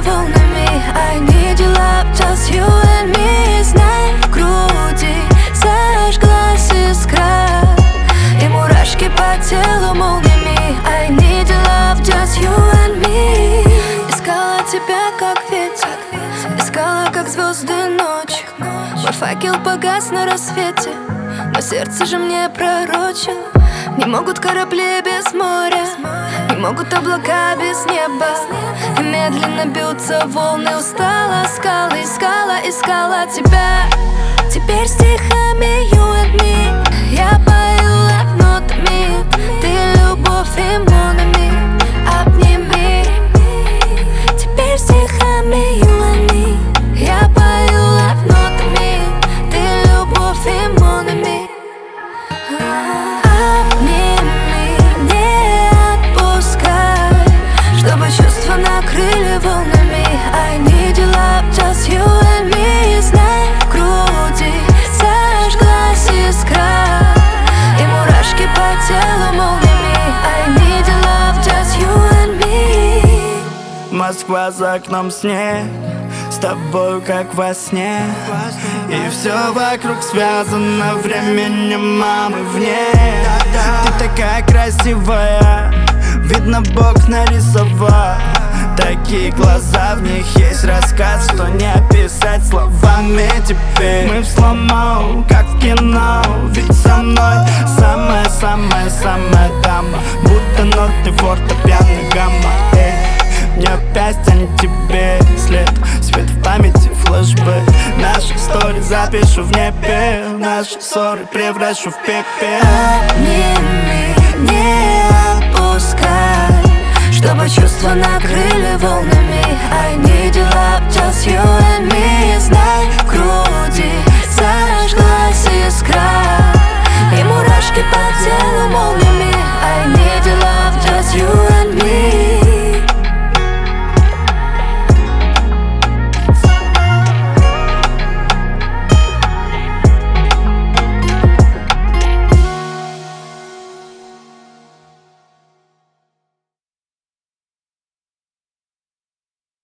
волнами. I need your love, just you and me. Знай, в груди зажглась искра, и мурашки по телу молниями. I need your love, just you and me. Искала тебя как ветер, искала как звезды ночью. Мой факел погас на рассвете, но сердце же мне пророчило. Не могут корабли без моря, не могут облака без неба. И медленно бьются волны, устала скалы. Искала тебя. Теперь стихами you and me я пою love нотами. Ты любовь и монами, обними. Теперь стихами you and me я пою love нотами. Ты любовь и монами. Чувства накрыли волнами. I need your love, just you and me. Знай, в груди зажглась искра, и мурашки по телу молниями. I need your love, just you and me. Москва за окном снег, с тобой как во сне. И все вокруг связано временем, мамы вне. Ты такая красивая, видно, Бог нарисовал. Такие глаза, в них есть рассказ, что не описать словами теперь. Мы в слоу-мо, как в кино, ведь со мной самая дама. Будто ноты фортепиано гамма. Мне опять тянет тебе след, свет в памяти, флешбэк. Наши истории запишу в небе, наши ссоры превращу в пепел. Обними, не отпускай, чтобы чувства накрыли волнами. I need your love, just you